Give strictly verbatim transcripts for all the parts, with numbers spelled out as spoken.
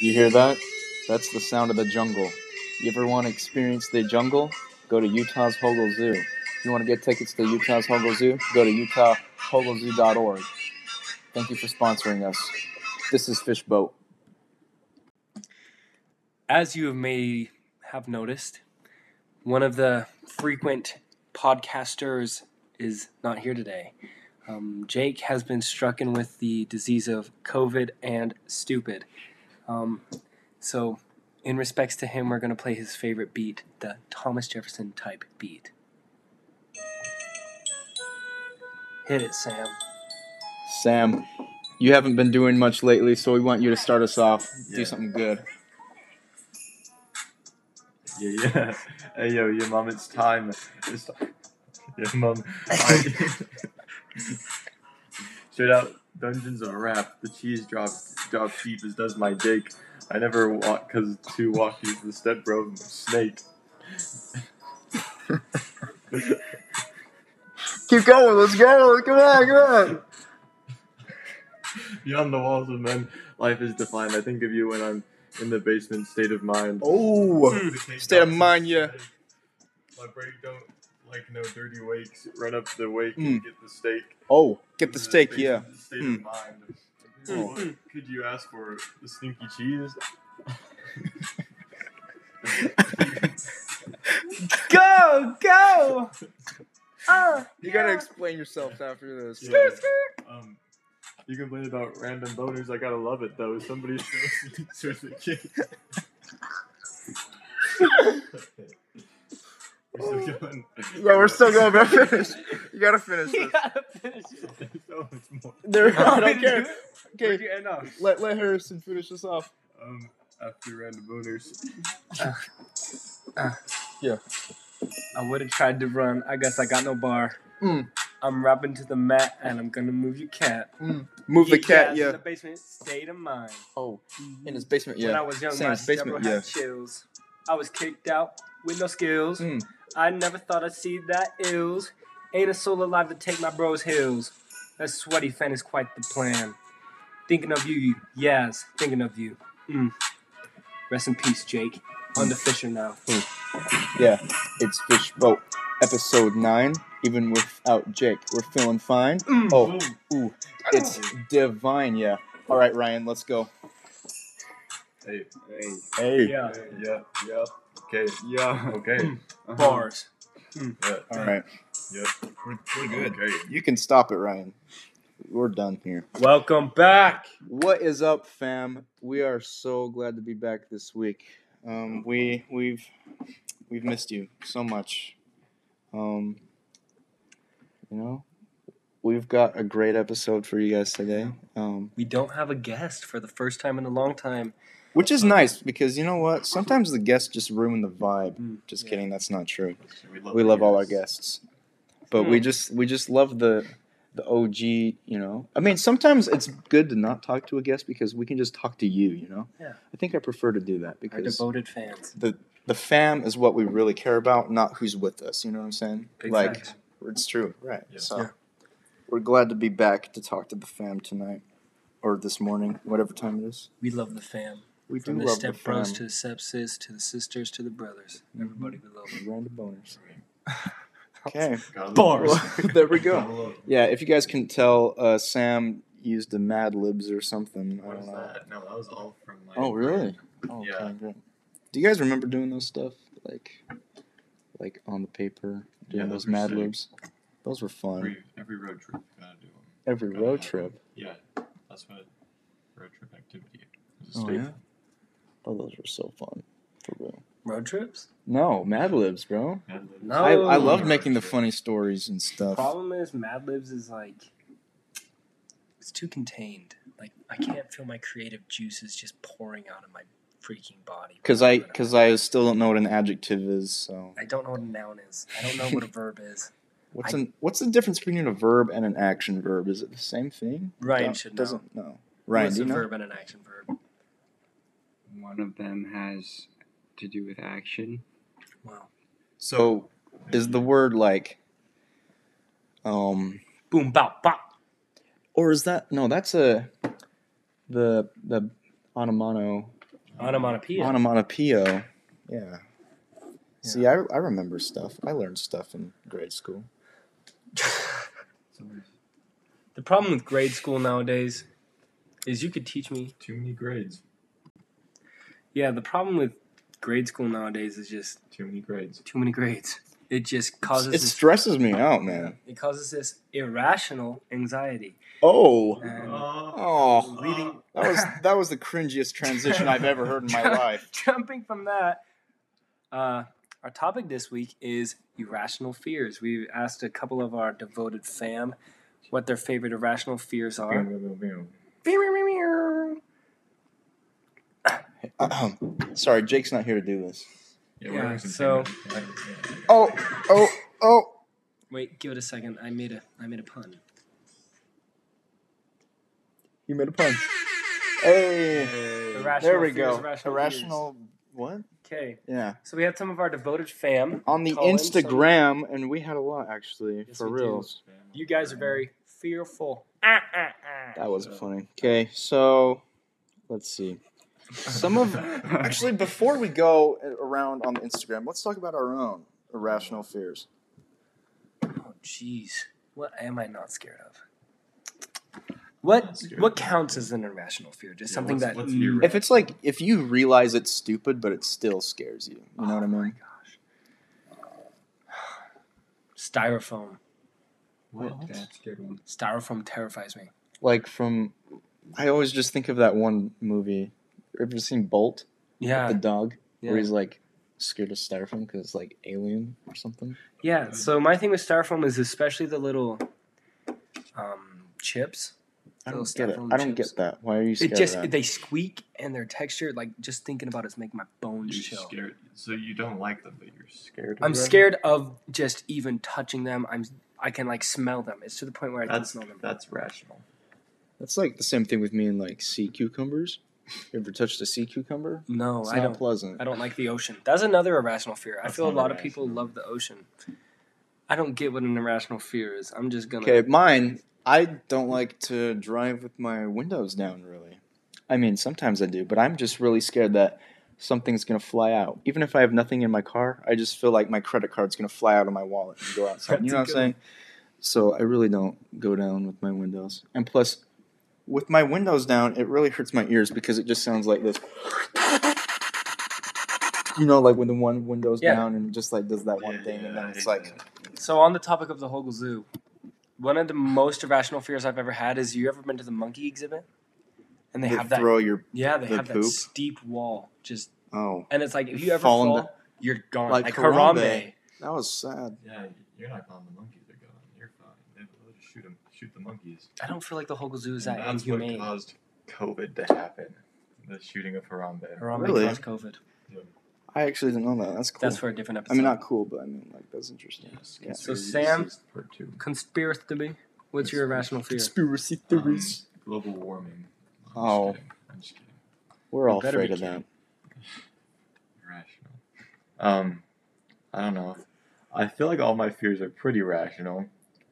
You hear that? That's the sound of the jungle. You ever want to experience the jungle? Go to Utah's Hogle Zoo. If you want to get tickets to Utah's Hogle Zoo, go to utah hogle zoo dot org. Thank you for sponsoring us. This is Fishboat. As you may have noticed, one of the frequent podcasters is not here today. Um, Jake has been stricken with the disease of COVID and stupid. Um, so, in respects to him, we're going to play his favorite beat, the Thomas Jefferson type beat. Hit it, Sam. Sam, you haven't been doing much lately, so we want you to start us off. Yeah. Do something good. Yeah, yeah. Hey, yo, your mom, it's time. It's time. Yeah, mom. I... Straight out Dungeons of Rap. The cheese drop drop cheap as does my Jake. I never walk because two walkies the step bro snake. Keep going, let's go, come on, come on. Beyond the walls of men, life is defined. I think of you when I'm in the basement, state of mind. Oh, state of mind, yeah. My break don't like no dirty wakes. Run up the wake Mm. and get the steak. Oh, get the In steak, basement, yeah. State Mm. of mind. What could you ask for? The stinky cheese? Go, go! Uh, You gotta explain yourself after this. Yeah. Um, you complain about random boners. I gotta love it though. Somebody still serves the cake. We're still going. Yeah, we're still going, bro. Finish. You gotta finish You this. gotta finish it. There's so much more. There, I Want me don't to care. do it? Where'd Okay, you end up? let, let Harrison finish this off. Um, after random boners. Yeah. I would have tried to run. I guess I got no bar. Mm. I'm rapping to the mat and I'm gonna move your cat. Mm. Move the cat, In yeah. the basement, state of mind. Oh, in his basement, yeah. When I was young, Sam's my basement, basement, yeah. had chills. I was kicked out with no skills. Mm. I never thought I'd see that ills. Ain't a soul alive to take my bro's heels. That sweaty fan is quite the plan. Thinking of you, yes, thinking of you. Mm. Rest in peace, Jake. On the Fisher now. Yeah, it's Fishboat, episode nine. Even without Jake, we're feeling fine. Mm. Oh, ooh, it's divine, yeah. All right, Ryan, let's go. Hey. Hey. Hey. Yeah. Yeah. Yeah. Okay. Yeah. Okay. Uh-huh. Bars. Yeah. All right, Yep. We're, we're good. Okay. you can stop it, Ryan. We're done here. Welcome back. What is up, fam? We are so glad to be back this week. Um, we we've we've missed you so much. Um, you know, we've got a great episode for you guys today. Um, We don't have a guest for the first time in a long time. which is nice because you know what? Sometimes the guests just ruin the vibe. Mm, Just yeah. kidding. That's not true. We love, We love all our guests, but we Hmm. just we just love the the O G. You know, I mean, sometimes it's good to not talk to a guest because we can just talk to you. You know, Yeah. I think I prefer to do that Our because devoted fans. the the fam is what we really care about, not who's with us. You know what I'm saying? Big like facts. it's true, right? Yeah. So Yeah. we're glad to be back to talk to the fam tonight or this morning, whatever time it is. We love the fam. We From do the love the step bros fam. to the stepsis to the sisters to the brothers. Everybody we love. Random boners. Okay. Bars. Well, there we go. Yeah, if you guys can tell, uh, Sam used the Mad Libs or something. I What don't is know. that? No, that was all from my. Oh, really? Oh, Yeah. okay, great. Do you guys remember doing those stuff like, like on the paper, doing Yeah, those those were Mad sick. Libs? Those were fun. Every, every road trip, gotta do them. Every gotta road have trip. Yeah, that's what road trip activity is. Oh yeah. Oh, those were so fun. For real. Road trips? No, Mad Libs, bro. No. I, I Oh. loved making the funny stories and stuff. Problem is, Mad Libs is like, it's too contained. Like, I can't feel my creative juices just pouring out of my freaking body. Cause I, cause I still don't know what an adjective is. So I don't know what a noun is. I don't know what a verb is. what's I- an what's the difference between a verb and an action verb? Is it the same thing? Ryan Don't- should know. Doesn't know. Ryan, What's do a you know? verb and an action verb? One of them has to do with action. Wow. So is the word like, um, Boom, bop, bop. or is that no? That's a the the onomano Onomatopoeia. Onomatopoeia. Yeah. See, I, I remember stuff. I learned stuff in grade school. The problem with grade school nowadays is you could teach me. Too many grades. Yeah, the problem with grade school nowadays is just Too many grades. too many grades. It just causes It this, stresses me out, man. it causes this irrational anxiety. Oh. And Oh. leading That was that was the cringiest transition I've ever heard in my life. Jumping from that, uh, our topic this week is irrational fears. We asked a couple of our devoted fam what their favorite irrational fears are. Ahem. Sorry, Jake's not here to do this. Yeah, Yeah, we're having some so- family- Oh, oh, oh. Wait, give it a second. I made a I made a pun. You made a pun. Hey. Irrational There we fears, go. irrational Irrational what? Okay, Yeah. so we had some of our devoted fam On the Colin, some- Instagram, and we had a lot actually, Yes, for we real. do. You guys are very fearful. Ah, ah, ah. That was funny. Okay, so let's see. Some of actually before we go around on the Instagram, let's talk about our own irrational fears. Oh, jeez. What am I not scared of? What scared what of. counts as an irrational fear? Just Yeah, something what's- that. what's your- If it's like if you realize it's stupid, but it still scares you. You know what I Oh my mean? gosh. Styrofoam. What? That's a good one. Styrofoam terrifies me. Like from, I always just think of that one movie. Ever seen Bolt? Yeah. The dog, yeah. where he's like scared of styrofoam because it's like alien or something. Yeah. So my thing with styrofoam is especially the little um, chips. I don't Those get it. styrofoam I don't chips. get that. Why are you scared It just of that? they squeak and their texture, like just thinking about it's making my bones You're chill. scared. So you don't like them, but you're scared. Of I'm them? scared of just even touching them. I'm I can like smell them. It's to the point where I can That's smell them. that's rational. That's like the same thing with me and like sea cucumbers. You ever touched a sea cucumber? No, It's I not don't. pleasant. I don't like the ocean. That's another irrational fear. I That's feel a not lot of people irrational. love the ocean. I don't get what an irrational fear is. I'm just gonna. Okay, mine. I don't like to drive with my windows down. Really, I mean sometimes I do, but I'm just really scared that something's gonna fly out. Even if I have nothing in my car, I just feel like my credit card's gonna fly out of my wallet and go outside. That's You know a what I'm good saying? So I really don't go down with my windows. And plus, with my windows down, it really hurts my ears because it just sounds like this. You know, like when the one window's Yeah. down and it just like does that one Yeah, thing, and yeah, then I it's hate like. that. So on the topic of the Hogle Zoo, one of the most irrational fears I've ever had is you ever been to the monkey exhibit? And they They have that. throw your Yeah, they the have that poop. steep wall. Just oh, and it's like if you ever Fall fall, into- you're gone. like Like, Harambe. Harambe. that was sad. Yeah, you're not calling the monkeys are going. You're fine. They will just shoot them. Shoot the monkeys. I don't feel like the Hogle Zoo is And that that's inhumane. what caused COVID to happen. The shooting of Harambe. Harambe Really? caused COVID. I actually didn't know that. That's cool. That's for a different I episode. mean, not cool, but I mean, like that's interesting. Yes. Yeah. So Conspiracy Sam- Theories Part two. Conspiracy to me. What's your irrational fear? Conspiracy Um, theories. global warming. I'm just Oh. kidding. I'm just kidding. We're all better afraid be of that. kidding. Irrational. Um, I don't know. I feel like all my fears are pretty rational.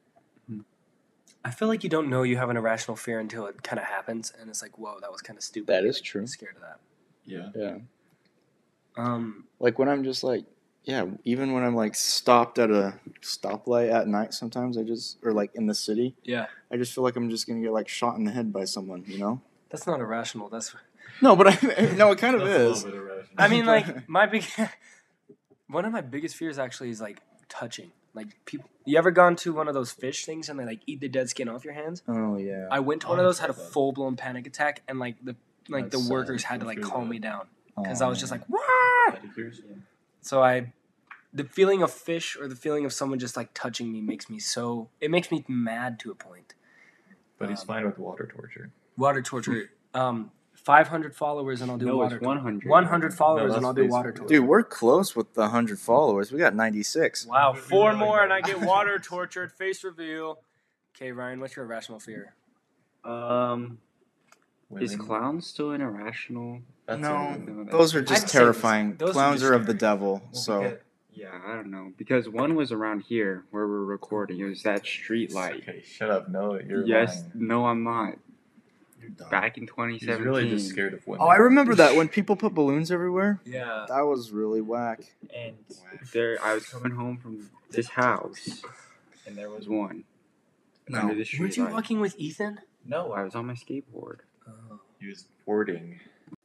I feel like you don't know you have an irrational fear until it kind of happens, and it's like, whoa, that was kind of stupid. That You're, is like, true. Scared of that. Yeah. Yeah. Um, Like when I'm just like, yeah, even when I'm like stopped at a stoplight at night, sometimes I just, or like in the city, yeah, I just feel like I'm just gonna get like shot in the head by someone, you know? that's not irrational. That's. No, but I, no, it kind of That's a is. little bit irrational. I mean, like my big. One of my biggest fears actually is like touching. Like people, you ever gone to one of those fish things and they like eat the dead skin off your hands? Oh yeah. I went to one of those, had a full blown panic attack, and like the like That's the sad. workers had to like Feel calm that. me down because Oh, I was just man. like, Wah! Pedicures? So I, the feeling of fish or the feeling of someone just like touching me makes me so. It makes me mad to a point. But he's Um, fine with water torture. Water torture. Um, five hundred followers and I'll do No, water. it's one hundred. One hundred followers No, and that's I'll do Facebook. water torture. Dude, we're close with the one hundred followers. We got ninety-six. Wow, Would be four really more and I nice. get water tortured. Face reveal. Okay, Ryan, what's your irrational fear? Um, is Women. clown still an irrational? That's No, a- No, those are I'd just say terrifying. those are Clowns just are of the scary. devil. Well, So because- Yeah, I don't know because one was around here where we're recording. It was that street light. Okay, shut up. No, you're Yes, lying. no, I'm not. You're dumb. back in twenty He's seventeen. really just scared of women. Oh, I remember that when people put balloons everywhere. Yeah. That was really whack. And there, I was coming home from this house, and there was one No. under the street. Weren't you light. walking with Ethan? No, I was on my skateboard. Oh. He was boarding.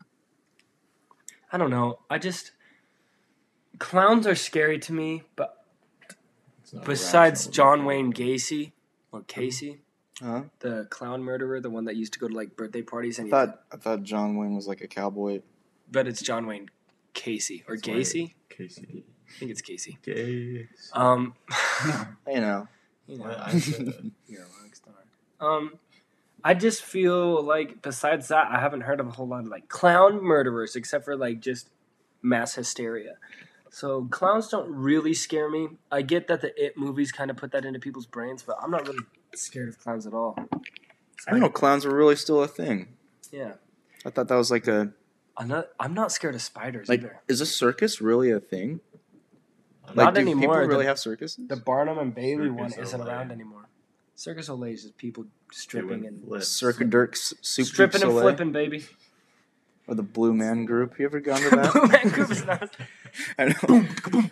I don't know. I just clowns are scary to me, but It's not besides rational. John Wayne Gacy or Casey, Huh? the clown murderer, the one that used to go to like birthday parties, I and he, thought I thought John Wayne was like a cowboy. but it's John Wayne Casey or That's why- Gacy. Casey. I think it's Casey. Gay. Um, You know. you Well, know, I said you're a rock star. Um, I just feel like besides that, I haven't heard of a whole lot of like clown murderers, except for like just mass hysteria. So clowns don't really scare me. I get that the It movies kind of put that into people's brains, but I'm not really scared of clowns at all. I didn't know clowns were really still a thing. Yeah, I thought that was like a I'm not. I'm not scared of spiders like. either. Is a circus really a thing? I'm Like, Not do anymore. people The- really have circuses? The Barnum and Bailey Circus one isn't Olay. around anymore. Circus Olay is just people stripping doing and flips. Cirque Dirk's Soup stripping and Soleil? flipping, baby. Or the Blue Man Group. You ever gone to that? Blue Man Group is not. I know.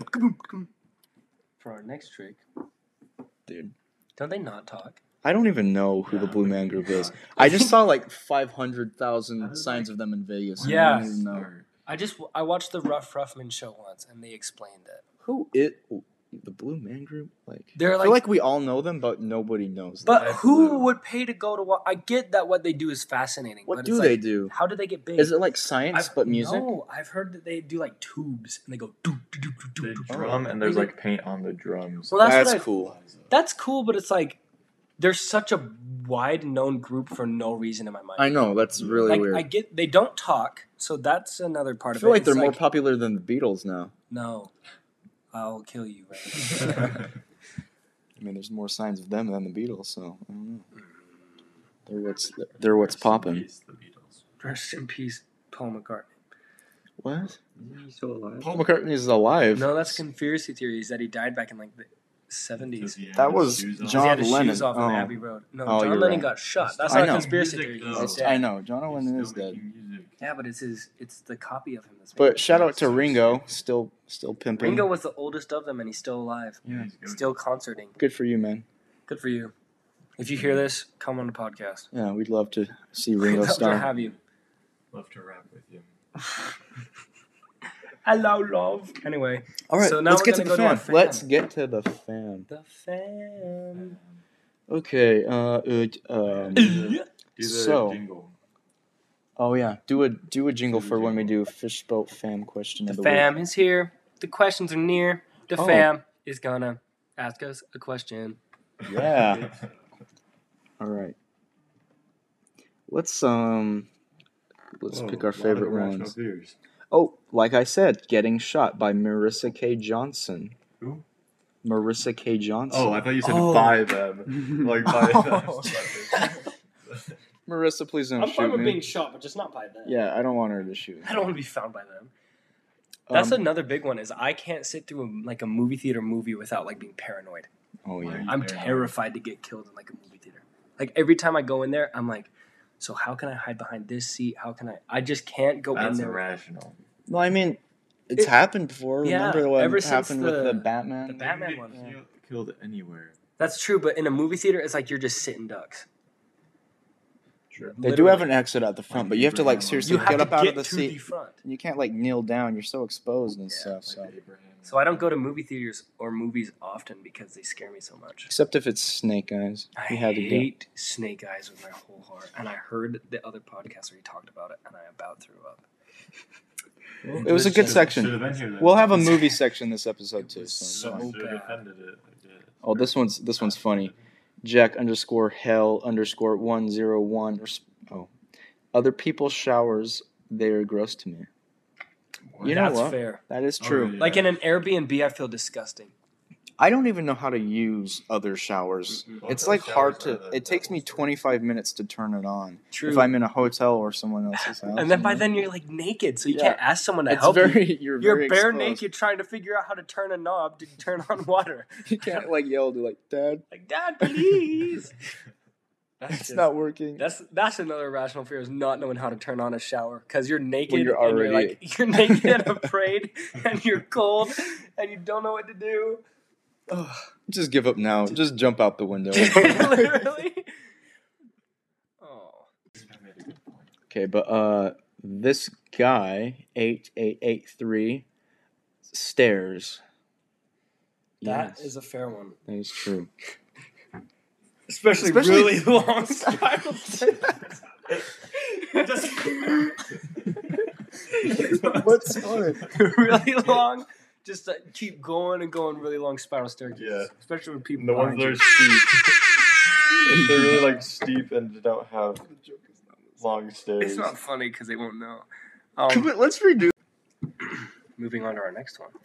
For our next trick, Dude. don't they not talk? I don't even know who the Yeah, Blue but Man you Group is. talk. I just saw like five hundred How thousand does, signs like- of them in Vegas. I Yeah. don't even know. I just I watched the Rough Ruffman show once, and they explained it. Who it? The Blue Man Group? Like, They're I like- feel like we all know them, but nobody knows them. But Red who Blue. would pay to go to what? I get that what they do is fascinating. What but do it's they like, do? How do they get big? Is it like science I've- but music? No, I've heard that they do like tubes, and they go. Doo, doo, doo, doo, They doo, doo. drum and there's They- like paint on the drums. Well, that's, That's what I, cool. That's cool, but it's like there's such a wide known group for no reason in my mind. I know, that's really like weird. I get they don't talk, so that's another part I of feel it. like they're It's more popular than the Beatles now. No, I'll kill you. Right? I mean, there's more signs of them than the Beatles, so I don't know. They're what's they're what's Rest in popping. peace, the Beatles. Rest in peace, Paul McCartney. What? Isn't he still alive? Paul McCartney is alive. No, that's conspiracy theories that he died back in like the seventies. Does he have That his was shoes on? He John had his Lennon. shoes off Oh. on Abbey Road. No, Oh, John you're Lennon right. got shot. That's I not a know. conspiracy Music, theory. though. He's That's- dead. I know. John He's Lennon is still dead. making music. Yeah, but it's his. It's the copy of him that's. But making shout it. out to Ringo, still still pimping. Ringo was the oldest of them, and he's still alive, Yeah, he's good. still concerting. Good for you, man. Good for you. If you hear this, come on the podcast. Yeah, we'd love to see We'd Ringo love to star. have you. Love to rap with you. Hello, love. Anyway, All right, So now let's we're get to gonna the go to our fan. fan. Let's get to the fan. the fam. Okay. Uh. it, um, Do the, do the So- jingle. oh yeah. Do a do a jingle Do the for when we jingle. do Fishboat Fam question The of the fam week. is here. The questions are near. The Oh. fam is gonna ask us a question. Yeah. All right. Let's um. Let's Whoa, pick our a lot of favorite irrational ones. fears. Oh, like I said, Getting Shot by Marissa K. Johnson. Who? Marissa K. Johnson. Oh, I thought you said Oh. by them. Like by Oh. them. Marissa, please don't I'm shoot fine with me. being shot, but just not by them. Yeah, I don't want her to shoot. I don't want to be found by them. That's Um, another big one. Is I can't sit through a, like a movie theater movie without like being paranoid. Oh yeah. I'm Paranoid. terrified to get killed in like a movie theater. Like every time I go in there, I'm like, so how can I hide behind this seat? How can I? I just can't go That's in there. irrational. No, I mean, it's It- happened before. yeah, Remember what ever since happened with the- the Batman? the Batman You one. can get killed anywhere. That's true, but in a movie theater, it's like you're just sitting ducks. Sure. They do have an exit at the front, Like but you have to like Abraham seriously You have get to up out get of the to seat. the front. You can't like kneel down. You're so exposed and Yeah, stuff. Like So Abraham. So I don't go to movie theaters or movies often because they scare me so much. except if it's Snake Eyes, I you had to go. hate Snake Eyes with my whole heart, and I heard the other podcast where he talked about it, and I about threw up. It was a good Should've- section. should've been here then. We'll have a movie section this episode too. was So. so- I should've bad. defended it. I did. Oh, this one's this one's funny. Jack underscore hell underscore one zero one. Oh, other people's showers, they are gross to me. You know That's what? fair. That is Oh, true. yeah. Like in an Airbnb, I feel disgusting. I don't even know how to use other showers. Mm-mm. It's Hotel like hard showers to. are the It takes me devil's twenty-five minutes to turn it on. True. If I'm in a hotel or someone else's house. and then by you know? then you're like naked, so you Yeah. can't ask someone to it's help you. very you're, You're very bare exposed. naked trying to figure out how to turn a knob to turn on water. You can't like yell to like Dad. Like, Dad, please. That's It's just- not working. That's that's another irrational fear is not knowing how to turn on a shower because you're naked When you're and you're already- like you're naked and afraid and you're cold and you don't know what to do. Ugh. Just give up now. Just jump out the window. Literally. Oh. Okay, but uh, this guy eight eight eight three stairs. That Yes, is a fair one. that is true. Especially, Especially- really long spiral stairs. Just What's on it? really long. Just uh, keep going and going really long spiral staircases. Yeah. Especially when people The ones behind that are you. steep. If they're really like steep and don't have long stairs. It's not funny because they won't know. Come Um, on, let's redo. moving on to our next one.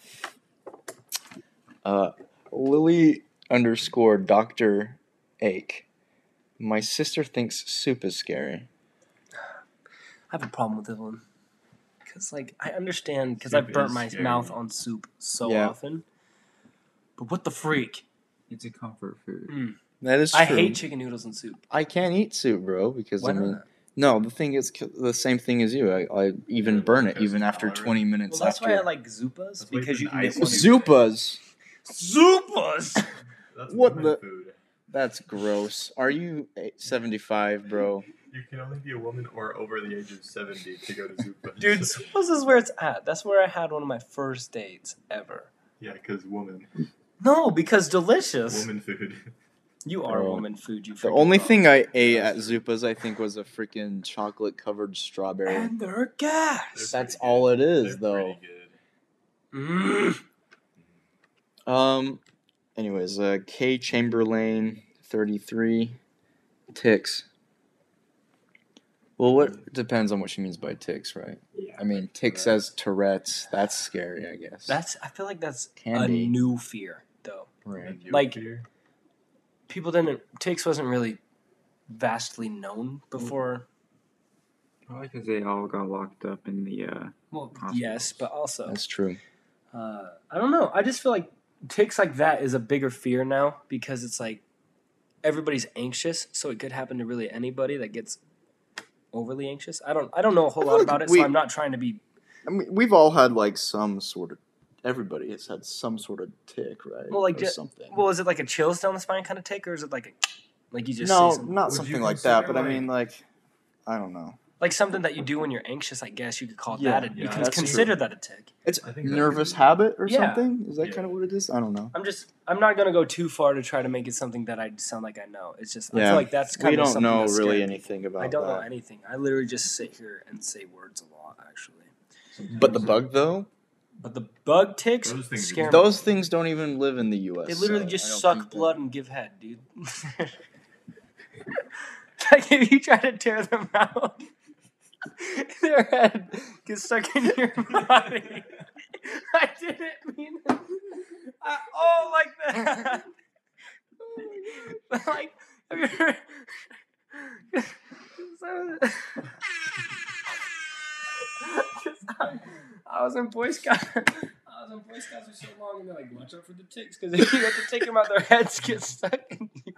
Uh, Lily underscore Doctor Ache. My sister thinks soup is scary. I have a problem with this one. Because, like, I understand because Soup I've burnt is my scary. mouth on soup so Yeah. often. But what the freak? It's a comfort food. Mm. That is true. I hate chicken noodles and soup. I can't eat soup, bro, because Why I mean, not? no, the thing is c- the same thing as you. I, I even burn it Because even it's after tolerant. twenty minutes Well, that's after. why I like Zupas, That's why because you you put can ice get on one. it. Zupas. Zupas! That's What woman the- food. That's gross. Are you seventy-five, bro? You can only be a woman or over the age of seventy to go to Zupas. Dude, Zupas is where it's at. That's where I had one of my first dates ever. Yeah, because woman. No, because delicious. Woman food. You are Bro. woman food, you The freaking only bro. thing I ate at Zupas, I think, was a freaking chocolate-covered strawberry. And they're gas. They're That's pretty all good. it is, They're though. pretty good. Mm. Um. Anyways, uh, K Chamberlain thirty-three ticks. Well, what depends on what she means by ticks, right? Yeah, I mean, ticks as Tourette's. That's scary, I guess. That's. I feel like that's Can a be. new fear, though. right. And you Like- fear? People didn't. Ticks wasn't really vastly known before. Probably because they all got locked up in the. Uh, Well, Hospitals. yes, but also, That's true. uh, I don't know. I just feel like ticks like that is a bigger fear now because it's like everybody's anxious, so it could happen to really anybody that gets overly anxious. I don't. I don't know a whole I lot feel like about it, we- so I'm not trying to be. I mean, we've all had like some sort of. Everybody has had some sort of tick, right? Well, like, or ju- something. Well, is it like a chills down the spine kind of tick, or is it like a like you just no, say something? not Would you something like that. consider, But I like- mean, like, I don't know. Like something that you do when you're anxious, I guess you could call Yeah, that. A, yeah, you can that's consider that a tick. It's I think that nervous could be- habit or Yeah. something. Is that Yeah. kind of what it is? I don't know. I'm just. I'm not gonna go too far to try to make it something that I sound like I know. It's just. I Yeah. feel like that's kind We of don't something know that's really scary. anything about I don't know that. anything. I literally just sit here and say words a lot, actually. But the bug though, But the bug ticks Those things scare me. those things don't even live in the U S. They literally so just I don't suck think that- blood and give head, dude. Like if you try to tear them out, their head gets stuck in your body. I didn't mean it. I, oh, like that. But like, have you ever? I, I was in Boy Scout. I was in Boy Scouts for so long, and they're like, "Watch out for the ticks, because if you have to take them out, their heads get stuck in you."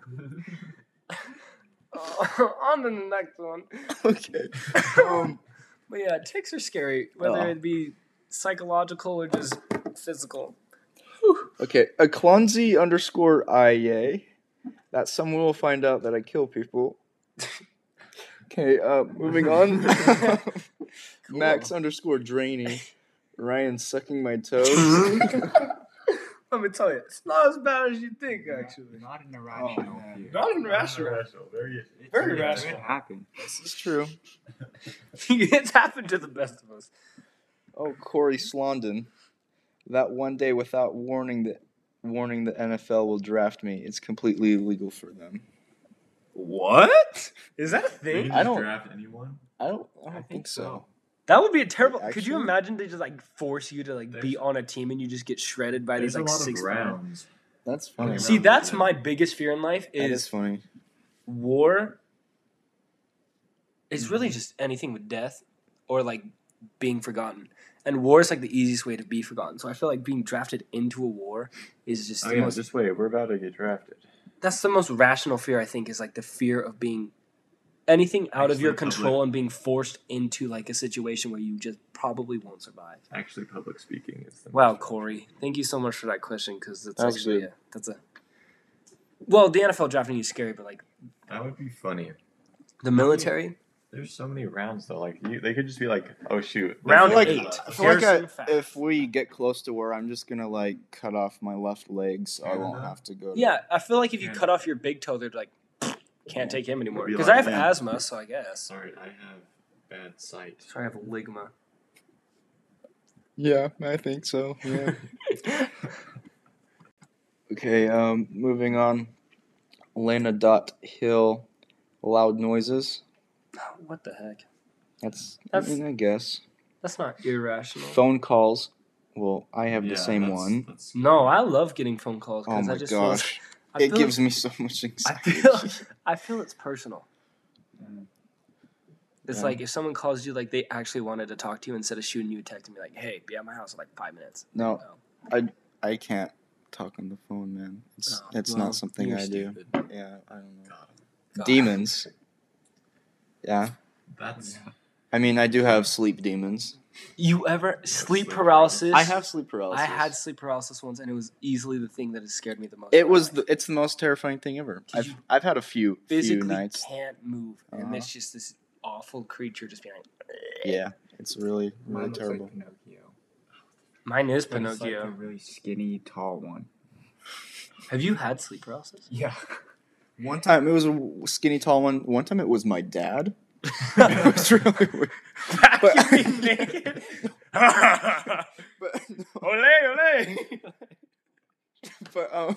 Oh, on to the next one. Okay. Um, But yeah, ticks are scary, whether Oh. it be psychological or just physical. okay. A clumsy underscore ia. That someone will find out that I kill people. Okay. Uh, moving on. Max underscore drainy. Ryan sucking my toes. Let me tell you, it's not as bad as you think, actually. Not an irrational Oh, man. fear. Not an irrational. Irrational. Very, It's Very it irrational. could happen. This is true. It's happened to the best of us. Oh, Corey Slondon. That one day without warning the warning the N F L will draft me. It's completely illegal for them. What? Is that a They thing? can I just don't- draft anyone. I don't. I don't I think, think so. so. That would be a terrible. Like, Could you actually? imagine they just like force you to like be There's- on a team and you just get shredded by There's these a like lot six of rounds. That's funny. See, that's my biggest fear in life That is is funny. war. It's really just anything with death or like being forgotten. And war is like the easiest way to be forgotten. So I feel like being drafted into a war is just Oh the yeah, most. just wait. We're about to get drafted. that's the most rational fear, I think, is like the fear of being anything out of Actually, your public- control and being forced into like a situation where you just probably won't survive. Actually, public speaking is the Wow, most- Corey, thank you so much for that question because that's That was actually good. a, that's a well, the N F L drafting is scary, but like That would be funny. the military There's so many rounds though. Like you, they could just be like, "Oh shoot, Round I feel like, eight. I feel like I, Harrison Fast. if we get close to where I'm just gonna like cut off my left leg, so I won't Canada? have to go. To yeah, I feel like if you Yeah. cut off your big toe, they're like can't take him anymore Be because like, I have yeah. asthma, so I guess. Sorry, I have bad sight." So I have ligma. Yeah, I think so. Yeah. Okay. Um, moving on. Elena Dot Hill, loud noises. What the heck? That's, That's- I, mean, I guess. That's not irrational. Phone calls. Well, I have Yeah, the same that's- one. that's No, I love getting phone calls Oh because my I just gosh, feel I it feel gives me so much I anxiety. feel I feel it's personal. Mm. It's Yeah. like if someone calls you, like they actually wanted to talk to you instead of shooting you a text and be like, "Hey, be at my house in like five minutes." No, No. I can't talk on the phone, man. It's Oh, it's well, not something you're I stupid. do. Yeah, I don't know. God, God. Demons. Yeah, that's I mean, I do have sleep demons. You ever sleep sleep paralysis? I have sleep paralysis. I had sleep paralysis once, and it was easily the thing that has scared me the most. It in my was. life. The, it's the most terrifying thing ever. 'Cause I've you I've had a few few physically nights. can't move, and Uh-huh. it's just this awful creature just being like. Yeah, it's really Mine really looks terrible. like Pinocchio. Mine is But it's like Pinocchio. a really skinny, tall one. Have you had sleep paralysis? Yeah. One time it was a skinny tall one. One time it was my dad. It was really weird. But- Vacuuming naked. But no, Ole, ole. but um,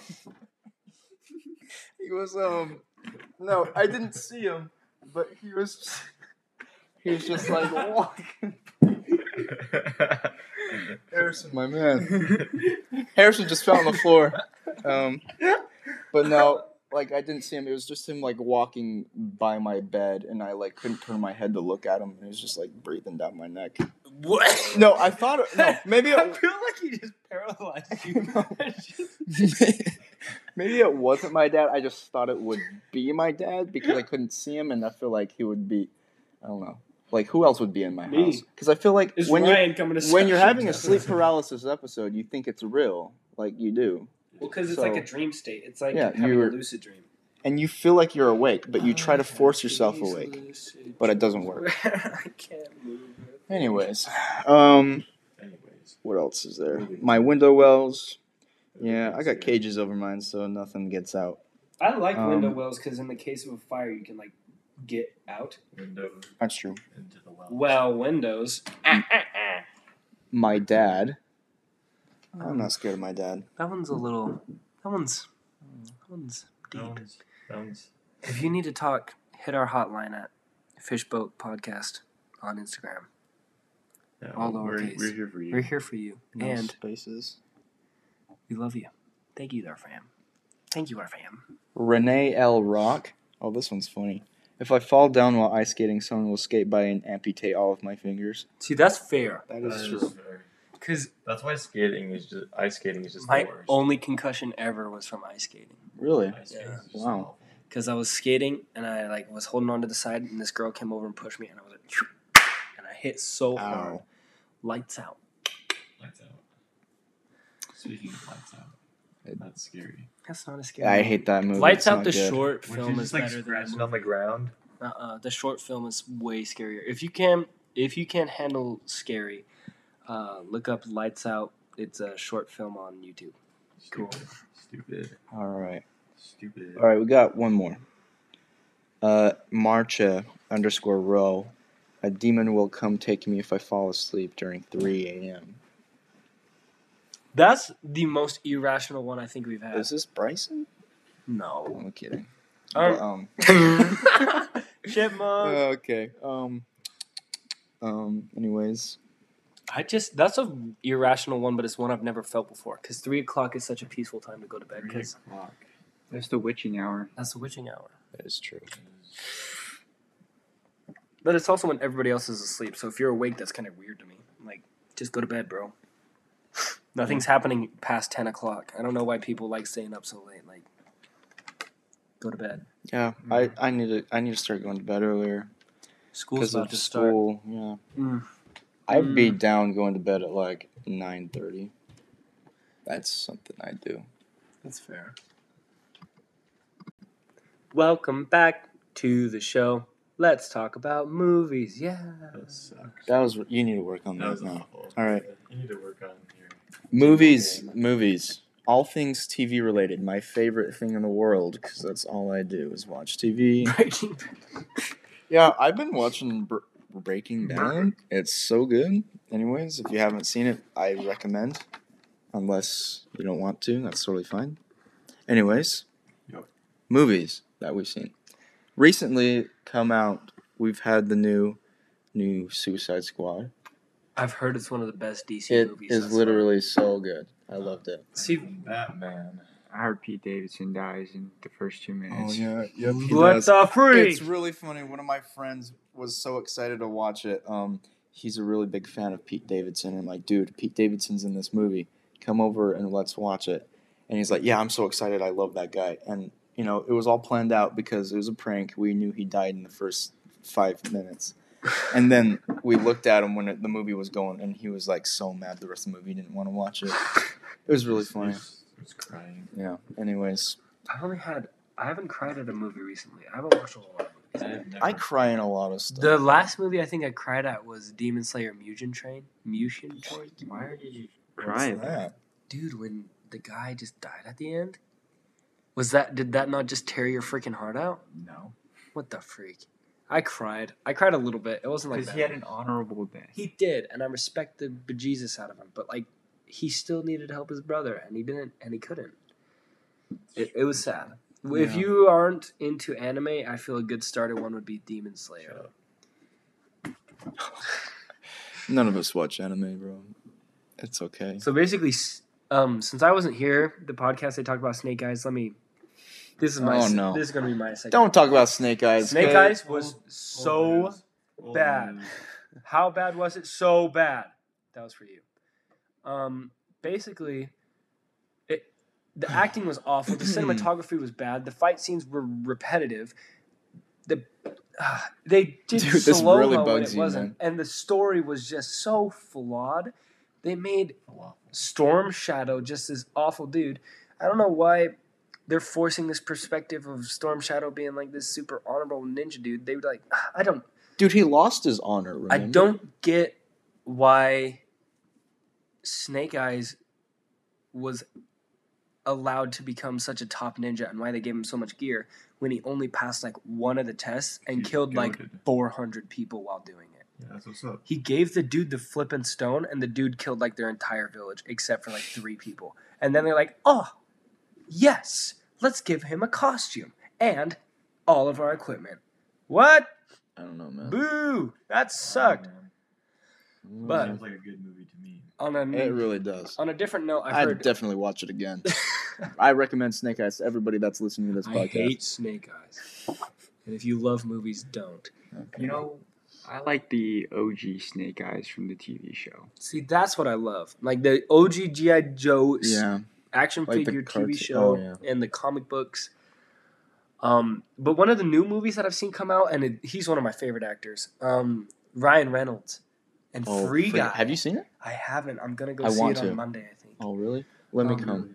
he was um, no, I didn't see him, but he was he was just like walking. Harrison, my man. Harrison just fell on the floor. Um, but no, like I didn't see him. It was just him like walking by my bed, and I like couldn't turn my head to look at him. And it was just like breathing down my neck. What? No, I thought it, no, maybe I it, feel like he just paralyzed you. No. maybe it wasn't my dad. I just thought it would be my dad because I couldn't see him, and I feel like he would be. I don't know. Like who else would be in my Me. house? Because I feel like Is when Ryan coming to you when you're session? having a sleep paralysis episode, you think it's real, like you do. Well, because it's So- like a dream state. It's like Yeah, having you're- a lucid dream. And you feel like you're awake, but you try to force yourself awake. But it doesn't work. I can't move. Anyways, um, Anyways, what else is there? My window wells. Yeah, I got cages over mine, so nothing gets out. I like Um, window wells because in the case of a fire, you can like get out. window That's true. into the well. Well, windows. My dad. I'm not scared of my dad. That one's a little. That one's. That one's deep. That one's, that one's, If you need to talk, hit our hotline at Fishboat Podcast on Instagram. yeah, All we're, lowercase. we're here for you. We're here for you, No and spaces. we love you. Thank you, our fam. Thank you, our fam. Renee L. Rock. Oh, this one's funny. If I fall down while ice skating, someone will skate by and amputate all of my fingers. See, that's fair. That That is is true. fair. Because That's why skating is just ice skating is just my the worst. only concussion ever was from ice skating. Really? Ice skating is just Wow. awful. Because I was skating and I like was holding on to the side, and this girl came over and pushed me, and I was like, and I hit so hard, Ow. lights out. Lights out. Speaking of lights out, that's scary. That's not a scary. I movie. hate that movie. Lights It's Out. not The good. short When film she's is just like better than the scratching movie. on the ground. Uh-uh. The short film is way scarier. If you can, if you can handle scary, uh, look up Lights Out. It's a short film on YouTube. Cool. Stupid. Stupid. All right. Stupid. All right, we got one more. Uh, Marcha underscore row. A demon will come take me if I fall asleep during three a.m. That's the most irrational one I think we've had. Is this Bryson? No. I'm kidding. Um, But, um, Chipmunk. okay. Um. Um. Anyways, I just that's a irrational one, but it's one I've never felt before. Because three o'clock is such a peaceful time to go to bed. Three Because o'clock. That's the witching hour. that's the witching hour. that is true. But it's also when everybody else is asleep. So if you're awake, that's kind of weird to me. Like, just go to bed, bro. Nothing's happening past ten o'clock. I don't know why people like staying up so late. Like, go to bed. Yeah, I, I need to I need to start going to bed earlier School's because about of to start. school. Yeah, Mm. I'd be Mm. down going to bed at like nine thirty. That's something I do. That's fair. Welcome back to the show. Let's talk about movies. Yeah. That sucks. That was you need to work on That that was now. awful. All right. You need to work on your. Movies, movies, all things T V related. My favorite thing in the world because that's all I do is watch T V. Breaking Bad. Yeah, I've been watching Br- Breaking Bad. It's so good. Anyways, if you haven't seen it, I recommend. Unless you don't want to, that's totally fine. Anyways, Yep. movies that we've seen recently come out. We've had the new, new Suicide Squad. I've heard it's one of the best D C It movies. is thus literally so good. I loved it. See, Batman. I heard Pete Davidson dies in the first two minutes. yeah, far. What the freak? It's really funny. One of my friends was so excited to watch it. Um, he's a really big fan of Pete Davidson. And I'm like, dude, Pete Davidson's in this movie. Come over and let's watch it. And he's like, yeah, I'm so excited. I love that guy. And, you know, it was all planned out because it was a prank. We knew he died in the first five minutes. And then we looked at him when it, the movie was going, and he was like so mad the rest of the movie. He didn't want to watch it. It was really funny. I was crying. Yeah. Anyways, I've only had. I haven't cried at a movie recently. I haven't watched a whole lot of movies. I've never I cry in a lot of stuff. The last movie I think I cried at was Demon Slayer Mugen Train. Mugen Train? Why did you What's cry at that? that? Dude, when the guy just died at the end? Was that, did that not just tear your freaking heart out? No. What the freak? I cried. I cried a little bit. It wasn't like Because that. he had an honorable death. He did, and I respect the bejesus out of him, but like, he still needed to help his brother, and he didn't, and he couldn't. It, it was sad. If Yeah. you aren't into anime, I feel a good starter one would be Demon Slayer. None of us watch anime, bro. It's okay. So basically, s- um, since I wasn't here, the podcast they talked about Snake Eyes. Let me. This is my. Oh, s- no. This is gonna be my second. Don't talk about Snake Eyes. Snake okay? Eyes was so Old news. Old bad. news. How bad was it? So bad. That was for you. Um, basically, it the acting was awful. The cinematography was bad. The fight scenes were repetitive. The uh, they did Dude, this slow really mo when bugs it you, wasn't, man. and the story was just so flawed. They made Storm Shadow just this awful dude. I don't know why they're forcing this perspective of Storm Shadow being like this super honorable ninja dude. They would like I don't. Dude, he lost his honor, remember? I don't get why Snake Eyes was allowed to become such a top ninja and why they gave him so much gear when he only passed like one of the tests and He's killed like goated. four hundred people while doing it. Yeah, that's what's up. He gave the dude the flippin' stone and the dude killed like their entire village except for like three people. And then they're like, oh, yes, let's give him a costume and all of our equipment. What? I don't know, man. Boo! That sucked. Oh, man. But- Sounds like a good movie to me. On a It really does. on a different note, I've I'd heard. definitely watch it again. I recommend Snake Eyes to everybody that's listening to this I podcast. hate Snake Eyes, and if you love movies, don't. Okay. You know, I like the O G Snake Eyes from the T V show. See, that's what I love. Like the O G G I. Joe Yeah. action Like the figure T V cartoon- show oh, yeah. and the comic books. Um, but one of the new movies that I've seen come out, and it, he's one of my favorite actors, um, Ryan Reynolds, and Oh, Free Free- Guy. Have you seen it? I haven't. I'm gonna go I see want it to. on Monday, I think. Oh, really? Let me Um, come.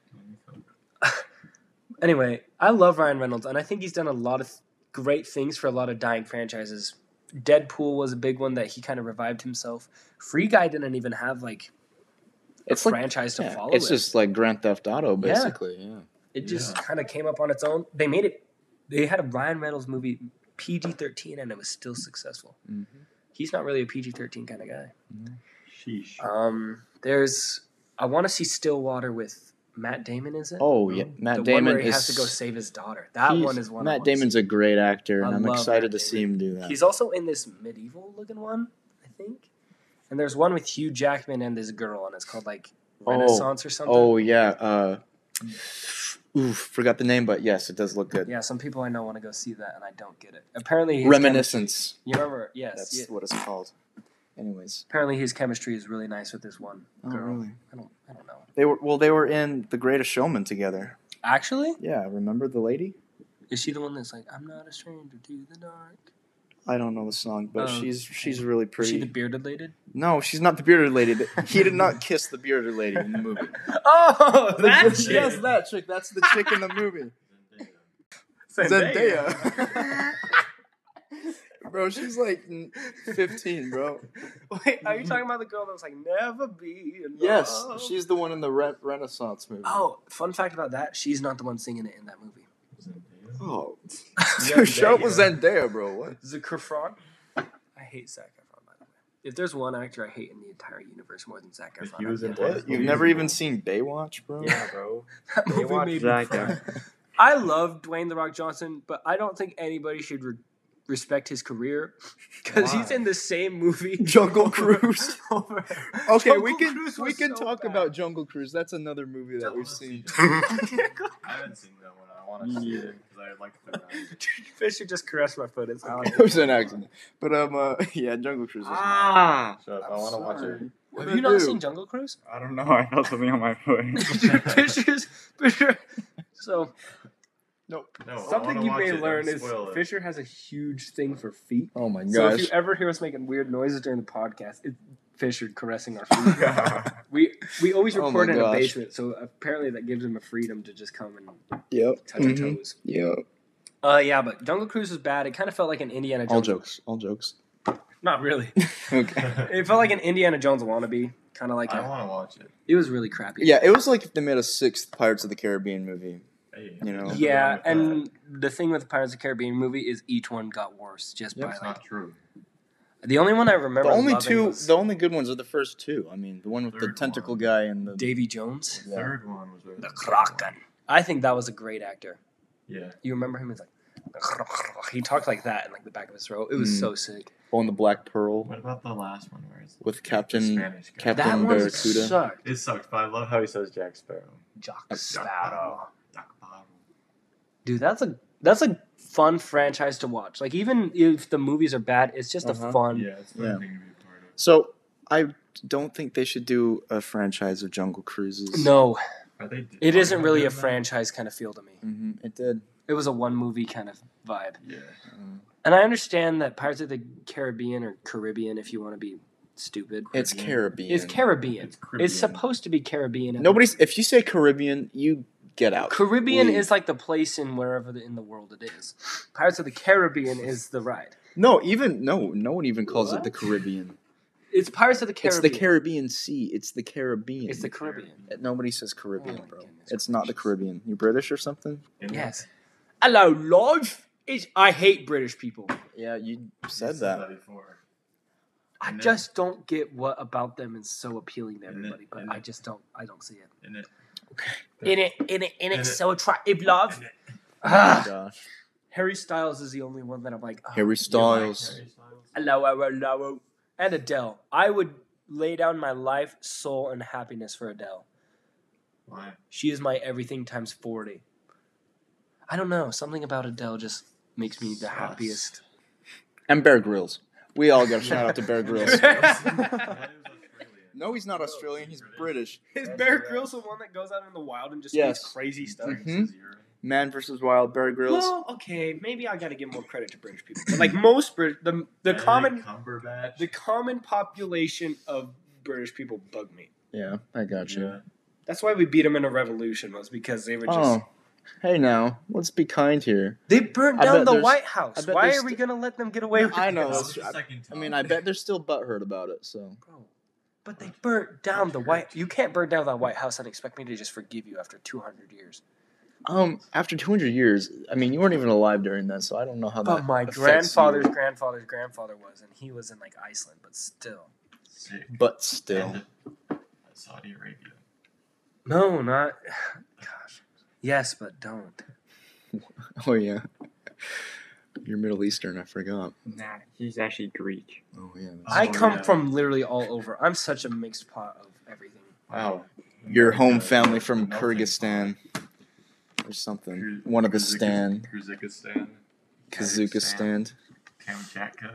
Anyway, I love Ryan Reynolds, and I think he's done a lot of great things for a lot of dying franchises. Deadpool was a big one that he kind of revived himself. Free Guy didn't even have like a It's like franchise to yeah, follow. it's it. just like Grand Theft Auto, Yeah. basically. Yeah. it just Yeah. kind of came up on its own. They made it. They had a Ryan Reynolds movie P G thirteen, and it was still successful. Mhm. He's not really a P G thirteen kind of guy. Sheesh. Um, there's I want to see Stillwater with Matt Damon. Is it? Oh yeah, the Matt one Damon where he is. has to go save his daughter. That he's- one is one. I Matt wanna Damon's see. a great actor, and I I'm love excited Matt to see him do that. He's also in this medieval looking one, I think. And there's one with Hugh Jackman and this girl, and it's called like Oh. Renaissance or something. Oh yeah. Uh, oof, forgot the name, but yes, it does look good. Yeah, some people I know want to go see that, and I don't get it. Apparently, his Reminiscence. chemistry- you remember? Yes. That's yeah. what it's called. Anyways. Apparently, his chemistry is really nice with this one Oh girl. really? I don't. I don't know. They were well. They were in The Greatest Showman together. Actually, Yeah, remember the lady? Is she the one that's like, I'm not a stranger to the dark? I don't know the song, but Oh, she's she's really Is pretty. she the bearded lady? No, she's not the bearded lady. He did not kiss the bearded lady in the movie. Oh, that chick. Yes, that chick. That's the chick in the movie. Zendaya. Bro, she's like fifteen, bro. Wait, are you talking about the girl that was like, never be in love? Yes, she's the one in the Re- Renaissance movie. Oh, fun fact about that, she's not the one singing it in that movie. Oh. Dude, shut up with Zendaya, bro. What? Zac Efron? I hate Zac Efron, by the way. If there's one actor I hate in the entire universe more than Zac If Efron, he was I'd in be what? it. You've never even seen Baywatch, bro? Yeah, bro. That movie Baywatch made me Zac cry. Efron. I love Dwayne The Rock Johnson, but I don't think anybody should re- respect his career because he's Why? in the same movie. Jungle Cruise. over. Okay, Jungle we can Cruise we was can so talk bad. about Jungle Cruise. That's another movie that we've seen. I haven't seen that one. I want to see it because I like the ride. Fisher just caressed my foot. It's It was an accident, but um, uh, yeah, Jungle Cruise. Was Ah! Shut up. I'm I want to watch sorry. it. What Have did you I not do? seen Jungle Cruise? I don't know. I felt something on my foot. Fisher's Fisher. So Nope. No, I something wanna you watch may it. Don't learn is spoil it. Fisher has a huge thing for feet. Oh my So if gosh. you ever hear us making weird noises during the podcast, it's Fisher caressing our feet. we we always Oh record my in a gosh. basement, so apparently that gives him a freedom to just come and Yep. touch our Mhm. toes. Yep. Uh, yeah, but Jungle Cruise was bad. It kind of felt like an Indiana Jones. All jokes. All jokes. Not really. Okay. It felt like an Indiana Jones wannabe. Kind of like I a, want to watch it. it was really crappy. Yeah, it was like if they made a sixth Pirates of the Caribbean movie. Hey, You know? nothing Yeah, wrong with and that. the thing with the Pirates of the Caribbean movie is each one got worse just Yep. by It's like not true. the only one I remember. The only loving two, was the only good ones are the first two. I mean, the one with the Third tentacle one. guy and the. Davy Jones, The third one was really the good. Kraken. I think that was a great actor. Yeah. You remember him? He's like he talked like that in like the back of his throat. It was Mm. so sick. Oh, and the Black Pearl What about the last one where it's with the Captain. Spanish guy? Captain That one Barracuda. sucked. It sucks, but I love how he says Jack Sparrow. Jack Jack Sparrow. Jack Sparrow. Dude, that's a that's a fun franchise to watch. Like even if the movies are bad, it's just Uh-huh. a fun. Yeah, it's a Yeah. fun thing to be a part of. So I don't think they should do a franchise of Jungle Cruises. No, Are they, it are isn't they really a doing that? franchise kind of feel to me. hmm It did. It was a one movie kind of vibe. Yeah. And I understand that Pirates of the Caribbean or Caribbean, if you want to be stupid, It's Caribbean. it's Caribbean. It's It's, Caribbean. supposed to be Caribbean. Nobody's. If you say Caribbean, you get out. Caribbean Leave. is like the place in wherever the, in the world it is. Pirates of the Caribbean is the ride. No, even no. No one even calls it What? the Caribbean. It's Pirates of the Caribbean. It's the Caribbean Sea. It's the Caribbean. It's the Caribbean. Nobody says Caribbean, Oh my bro. goodness It's not the gracious. Caribbean. You British or something? In Yes. Hello, love. It's, I hate British people. Yeah, you You said that. before. I And then- just don't get what about them is so appealing to And then- everybody, but and I then- just don't. I don't see it. In it. In it, in it, in In it, it. so attractive, love. In it. Oh my Ah, gosh. Harry Styles is the only one that I'm like. oh, Harry You like Styles. Harry Styles? Hello, hello, hello. And Adele. I would lay down my life, soul, and happiness for Adele. Why? She is my everything times forty. I don't know. Something about Adele just makes me the Sus. happiest. And Bear Grylls. We all got a shout out to Bear Grylls. That is Australian. No, he's not Australian. He's British. Is Bear Grylls the one that goes out in the wild and just Yes. does crazy stuff? Mhm. This is your- Man versus Wild. Bear Grylls. Well, okay, maybe I got to give more credit to British people. But like most Brit, the the Benedict common Cumberbatch. the common population of British people bug me. Yeah, I got you. Yeah. That's why we beat them in a revolution was because they were just Oh, hey now, let's be kind here. they burnt I down bet the there's- White I House. bet Why there's are we st- gonna let them get away with I it? know. That that's was the true. second I time. mean, I bet they're still butthurt about it. So Bro, but they burnt down the White. You can't burn down the White House and expect me to just forgive you after two hundred years. Um, after two hundred years, I mean, you weren't even alive during that, so I don't know how that. But my affects grandfather's you. grandfather's grandfather was, and he was in like Iceland, but still. Sick. But still, And Saudi Arabia. No, not. Gosh. Yes, but don't. oh yeah, you're Middle Eastern. I forgot. Nah, he's actually Greek. Oh yeah. I Oh, come yeah. from literally all over. I'm such a mixed pot of everything. Wow. Your home America, family from melting Kyrgyzstan or something. Kyrgyz- One of the Kyrgyz- stan. Kyrgyzstan. Kazakhstan. Kamchatka.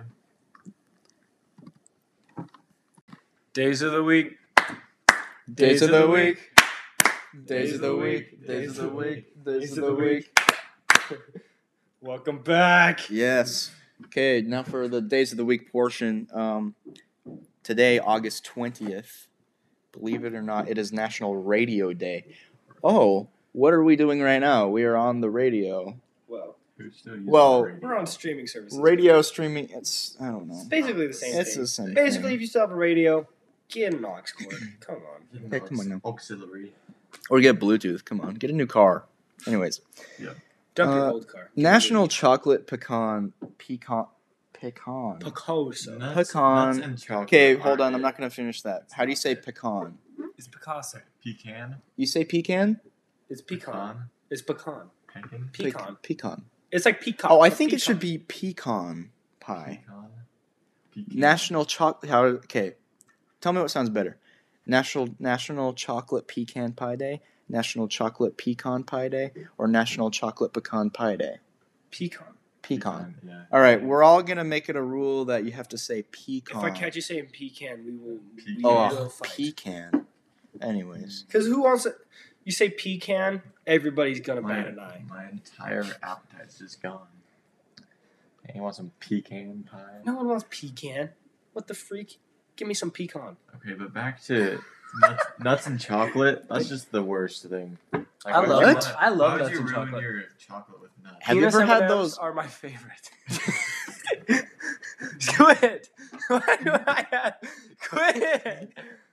Days of the week. Days of the week. Days of the week. Days of the week. Days of the week. Welcome back. Yes. Okay, now for the days of the week portion. Um, today, August twentieth, believe it or not, it is National Radio Day. Oh, what are we doing right now? We are on the radio. Well, Who still uses Well, the radio? we're on streaming services. Radio streaming, it's, I don't know. It's basically the same It's thing. the same Basically, thing. if you still have a radio, get an aux cord. Come on. Hey, come on now. Auxiliary. Or get Bluetooth. Come on, get a new car. Anyways, Dump your Uh, old car. National Chocolate Pecan Pecan Pecan. Picasso. Nuts, Pecan. nuts and chocolate. Okay, hold are on. I'm it. not gonna finish that. How do you say pecan? It's Picasso. Pecan. You say pecan? It's pecan. It's pecan. Pecan. Pecan. Pecan. It's like peacock. Oh, I but think it pecan. should be pecan pie. Pecan. Pecan. National chocolate. How? Okay, tell me what sounds better. National National Chocolate Pecan Pie Day, National Chocolate Pecan Pie Day, or National Chocolate Pecan Pie Day. pecan. Pecan. Yeah. All right, we're all gonna make it a rule that you have to say pecan. If I catch you saying pecan, we will. We Pecan. Oh, will fight. pecan. Anyways, Because who wants it? You say pecan, everybody's gonna My, bat an eye. my entire appetite's just gone. Hey, you want some pecan pie? No one wants pecan. What the freak? Give me some pecan. Okay, but back to nuts, nuts and chocolate. That's just the worst thing. Like, I why would love you it. wanna- I love why would nuts you and ruin chocolate. your chocolate with nuts? Have you Peanuts ever had M and M's those- Are my favorite. Quit. Why do I have? Quit.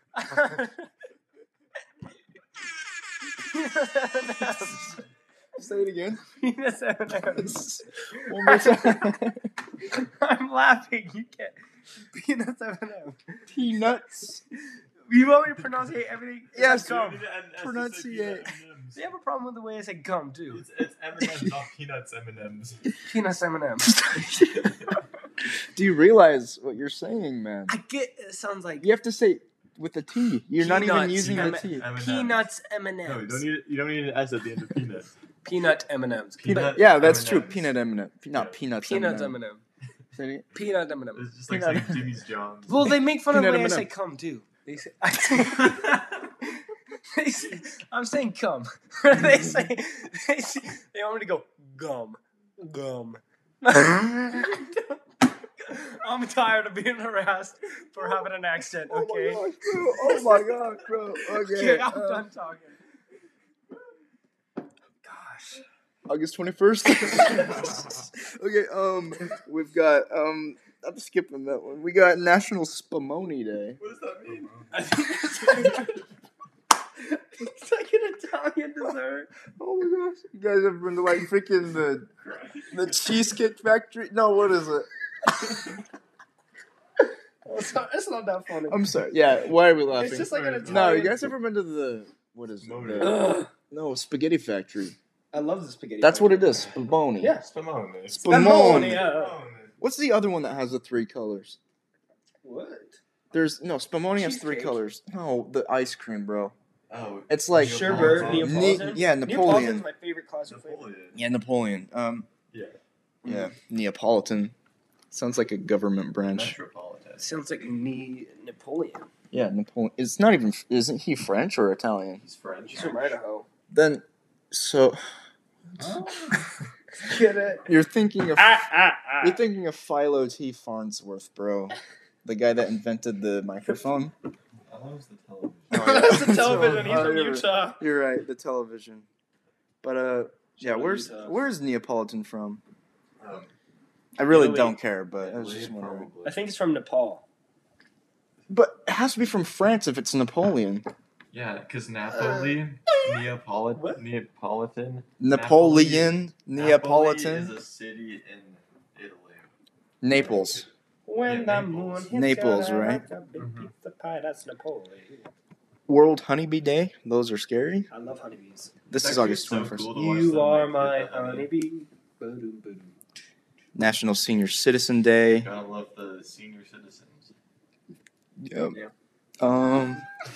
say it again. Peanuts M and M's. One more time. I'm laughing. You can't. Peanuts M and M's. Peanuts. You want me to pronunciate everything? It's Yes. like gum. Pronunciate. They have a problem with the way I say gum too. It's, it's M and M's, not peanuts M and M's. Peanuts M and M's. Do you realize what you're saying, man? I get. It sounds like You have to say with the T. You're not even Peanuts. using M- the T. M and M's. peanuts M and No, you M's. don't need you don't need an S at the end of peanuts. Peanut M and M's. Peanut. Yeah, that's M and true. M's. Peanut M and M. Not Yeah. peanuts. Peanuts M M and M. and M. Say it again. Peanut M and M. It's just like Peanut. saying Jimmy's John's. Well, they make fun of the Peanut way I M and M. say cum too. They say, they say I'm saying cum. they say they say, they want me to go gum, gum. I'm tired of being harassed for having an accent. Okay. Oh my gosh, bro. Oh my gosh, bro. Okay. Okay, I'm uh, done talking. Gosh. August twenty-first. Okay, um, we've got, um, I'm skipping that one. We got National Spumoni Day. What does that mean? I think it's, it's like an Italian dessert. Oh my gosh. You guys ever been to, like, freaking the, the Cheesecake Factory? No, what is it? It's not, it's not that funny. I'm sorry. Yeah, why are we laughing? It's just like an Italian. No, you guys ever been to the, what is it? Spumoni. The, Ugh. no, Spaghetti Factory. I love the spaghetti. That's what it factory. is, Spumoni. Yeah. Spumoni. Spumoni. yeah. What's the other one that has the three colors? What? There's, no, Spumoni has three Cheesecake. colors. No, the ice cream, bro. Oh, It's like, Sherbet, Neapolitan. Neapolitan. Ne- yeah, Napoleon. Neapolitan's my favorite classic flavor. Napoleon. yeah, Napoleon. Um, Yeah. yeah, Neapolitan. Sounds like a government branch. Metropolitan. Sounds like ne- Napoleon. Yeah, Napoleon. It's not even. Isn't he French or Italian? He's French. He's from Idaho. Then, so Get it? you're thinking of Ah, ah, ah. you're thinking of Philo T. Farnsworth, bro, the guy that invented the microphone. Oh, that was the television. That's the television. He's Oh, from you're- Utah. You're right, the television. But uh, yeah, from where's Utah. where's Neapolitan from? Um, I really Italy. don't care, but I was Italy, just wondering. probably. I think it's from Nepal. But it has to be from France if it's Napoleon. Yeah, because Napoli, Neapolit- What? Neapolitan. Napoleon, Napoli Neapolitan, is a city in Italy. Naples. When Yeah, the moon Naples. hits Naples, your eye right? like a big Mhm. pizza pie, that's Napoleon. World Honeybee Day. Those are scary. I love honeybees. This It's is actually August so twenty-first. cool to watch You them, are like, my hit the honey. honeybee. Boom, boom. National Senior Citizen Day. Gotta love the senior citizens. Yep. Yeah. Um.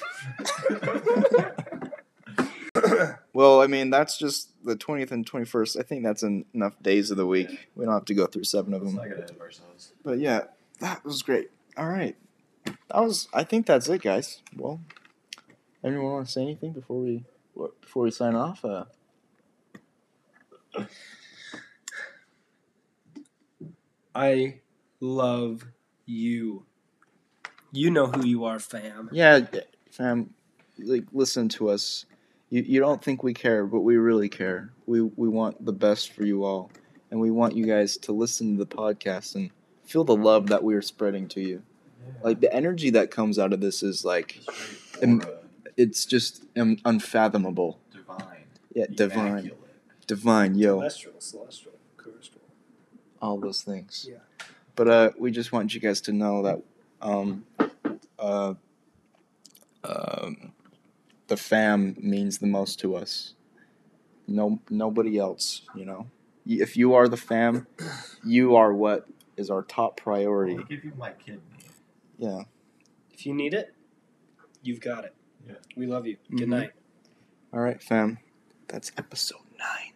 Well, I mean, that's just the twentieth and twenty-first. I think that's en- enough days of the week. Yeah. We don't have to go through seven of Let's them. not get ahead of ourselves. But yeah, that was great. All right. That was. I think that's it, guys. Well, anyone want to say anything before we before we sign off? Uh, I love you. You know who you are, fam. Yeah, fam, like listen to us. You you don't think we care, but we really care. We we want the best for you all, and we want you guys to listen to the podcast and feel the love that we are spreading to you. Like the energy that comes out of this is like Im- it's just um, unfathomable. Divine. Yeah, divine, Immaculate. divine, yo, Celestial, celestial, crystal. all those things. Yeah. But uh, we just want you guys to know that um, uh, um, the fam means the most to us. No, nobody else. You know, Y- if you are the fam, you are what is our top priority. I'll give you my kidney. Yeah. If you need it, you've got it. Yeah. We love you. Good Mhm. night. All right, fam. That's episode nine.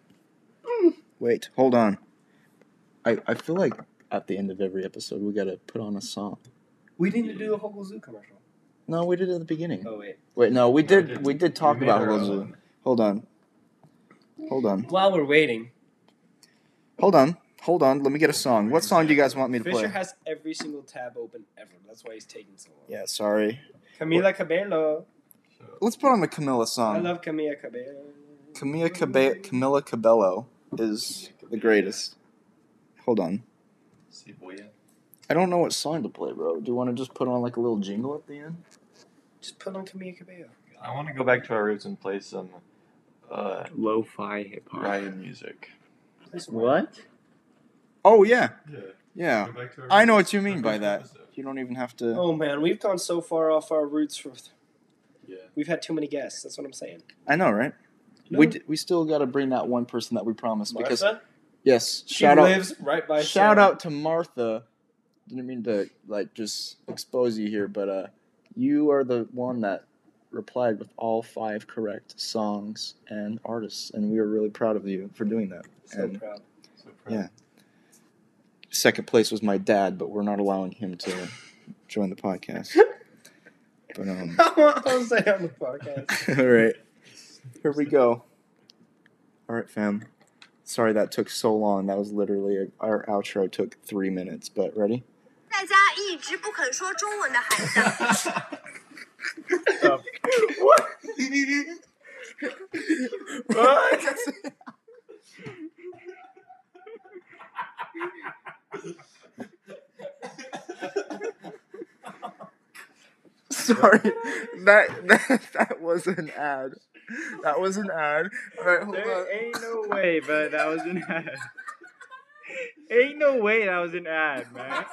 Wait, hold on. I I feel like at the end of every episode we gotta put on a song. We didn't do a Hogle Zoo commercial. No, we did it at the beginning. Oh, wait. Wait, no, we No, did. we We didn't. did talk We made about our Hoggle Zoo. own. Hold on. Hold on. While we're waiting, Hold on. Hold on. Let me get a song. What song do you guys want me to Fisher play? has every single tab open ever. That's why he's taking so long. Yeah, sorry. Camila Cabello. Let's put on a Camilla I song. love Camila Cabello. Camilla Cabe- Camilla Cabello is the greatest. Hold on. See, boy. I don't know what song to play, bro. Do you want to just put on like a little jingle at the end? Just put on Camila Cabello. I want to go back to our roots and play some uh, Lo-fi hip hop. Ryan music. What? Oh yeah, Yeah. yeah. Go back to our I know roots. what you mean Our by first that. episode. You don't even have to. Oh man, we've gone so far off our roots. For Yeah. we've had too many guests. That's what I'm saying. I know, right? No. We d- we still got to bring that one person that we promised because Martha? yes, She shout out, lives right by. shout Sam. out to Martha. Didn't mean to like just expose you here, but uh, you are the one that replied with all five correct songs and artists, and we are really proud of you for doing that. So And proud. So proud. Yeah. second place was my dad, but we're not allowing him to join the podcast. But um, I'll say on the podcast. all right, here we go. All right, fam. Sorry that took so long. That was literally a, our outro took three minutes. But ready? 在家一直不肯说中文的孩子。 Sorry, that, that that was an ad. That was an ad. All right, hold on. There ain't no way, but that was an ad. Ain't no way that was an ad, man.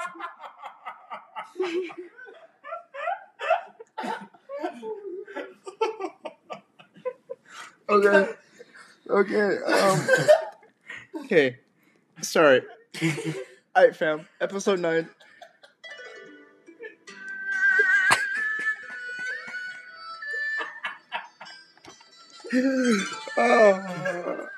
Okay. Okay. Um. Okay. Sorry. All right, fam. Episode nine. Oh.